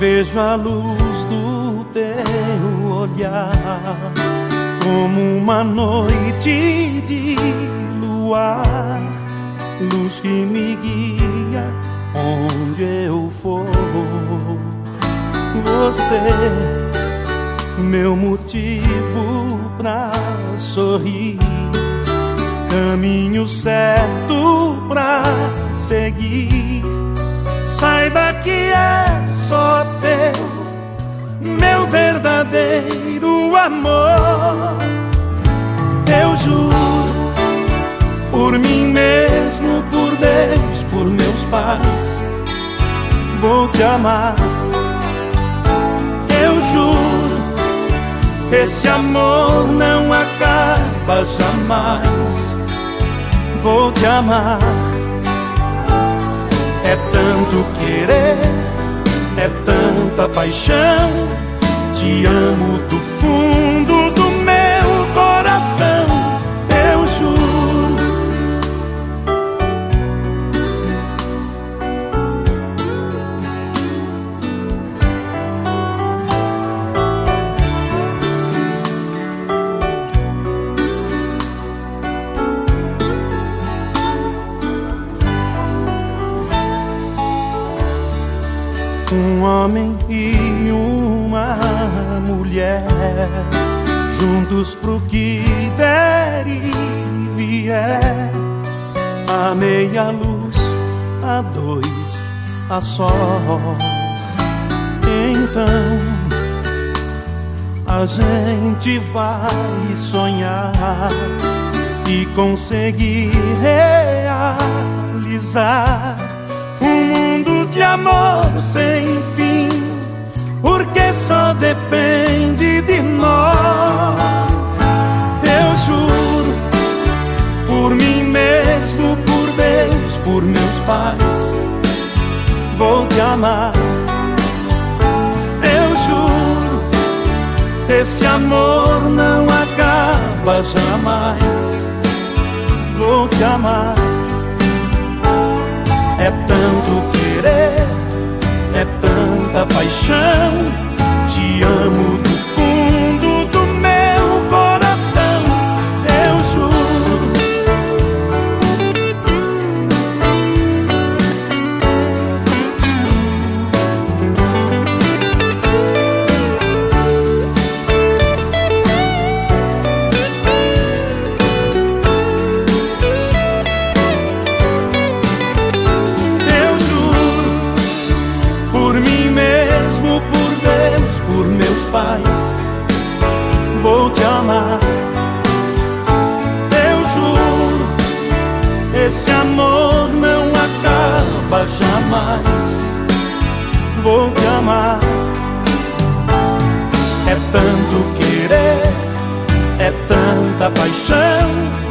Vejo a luz do teu olhar como uma noite de luar, luz que me guia onde eu for. Você, meu motivo pra sorrir, caminho certo pra seguir. Saiba que é só teu, meu verdadeiro amor. Eu juro, por mim mesmo, por Deus, por meus pais, vou te amar. Eu juro, esse amor não acaba jamais. Vou te amar. É tanto querer, é tanta paixão. Te amo do fundo do meu coração. Eu juro. Um homem e uma mulher, juntos pro que der e vier, a meia luz, a dois, a sós. Então a gente vai sonhar e conseguir realizar um mundo de amor sem fim, porque só depende de nós. Eu juro, por mim mesmo, por Deus, por meus pais, vou te amar. Eu juro, esse amor não acaba jamais. Vou te amar. É tanto querer, é tanta paixão. Te amo do fundo do meu coração. Eu juro. Por meus pais, vou te amar. Eu juro, esse amor não acaba jamais. Vou te amar. É tanto querer, é tanta paixão.